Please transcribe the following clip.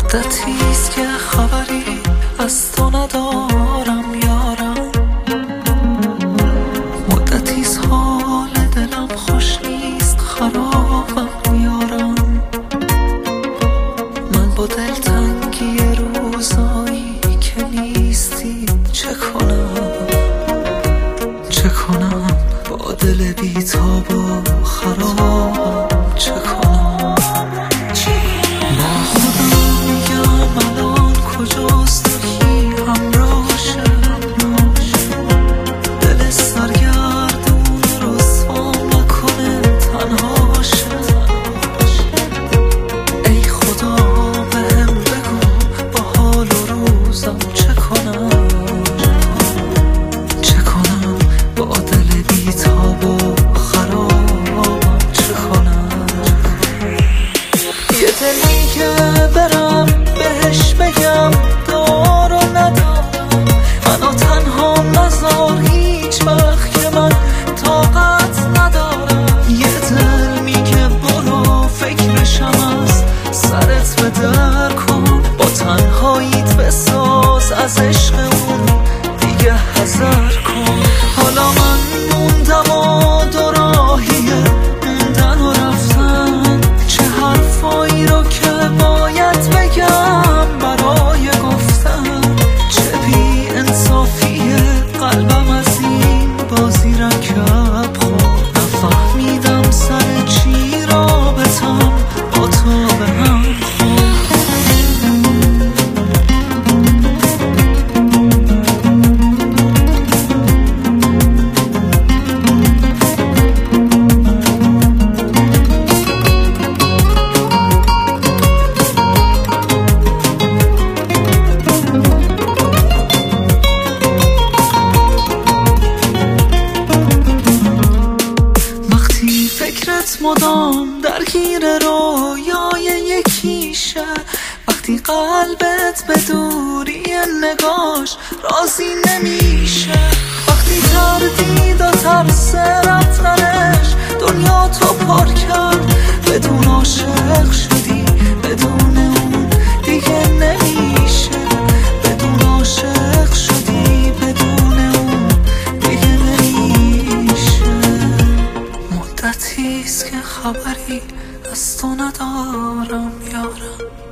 مدتیست که خبری از تو ندارم یارم، مدتیست حال دلم خوش نیست، خرابم یارم. من با دلتنگی روزایی که نیستی چه کنم، چه کنم با دل بی‌تاب و خرابم، چه کنم. با خودم میگم الان کجاست و کی همراهشه، دل سرگردون رسوا نکنه تنهاشه. ای خدا بهم بگو با حال و روزم چه کنم، چه کنم با دل بی‌تاب و خرابم، چه کنم. یه دلی که برم بهش بگم دار و ندارم، منو تنها نذار هیچ وقت که من طاقت ندارم. یه دل میگه برو فکرشم از سرت به در کن، با تنهاییت بساز از عشق اون دیگه حذر کن. حالا من موندم و دو راهیه موندن و رفتن، چه حرفایی رو که باید بگم برای گفتن، چه بی انصافیه قلبم از این بازی رکب خورد. نفهمیدم سر چی رابطم با تو به هم خورد. فکرت مدام درگیر رویای یکیشه، وقتی قلبت به دوری نگاش راضی نمیشه، وقتی تردید و ترس رفتنش دنیا تو پر کرد، بدون عاشق شدی بدون اون دیگه نمیشه، بدون عاشق شدی بدون اون دیگه نمیشه. مدتیست که خبری از تو ندارم یارم.